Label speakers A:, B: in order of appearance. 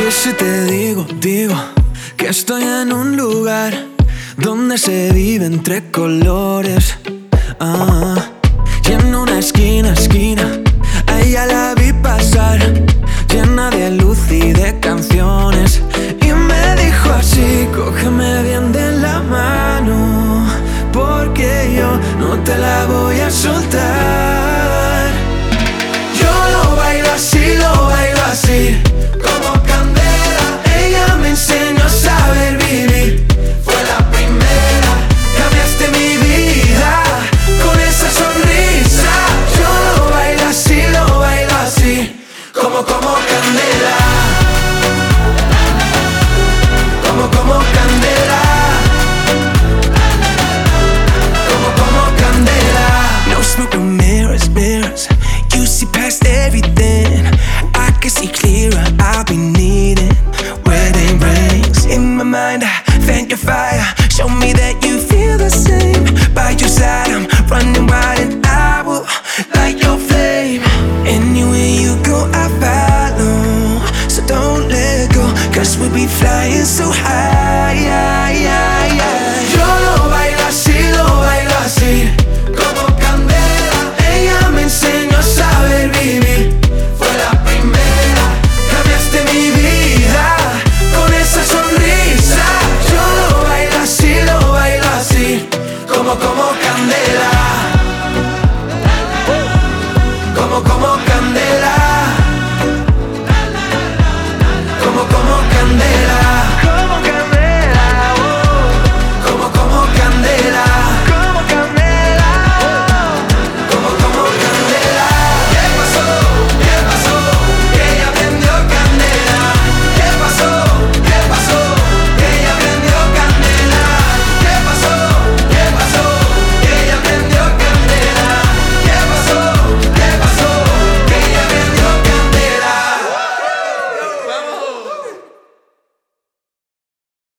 A: Y si te digo que estoy en un lugar donde se vive entre colores, y en una esquina, a ella la vi pasar, llena de luz y de canciones, y me dijo así: cógeme bien de la mano, porque yo no te la voy a soltar.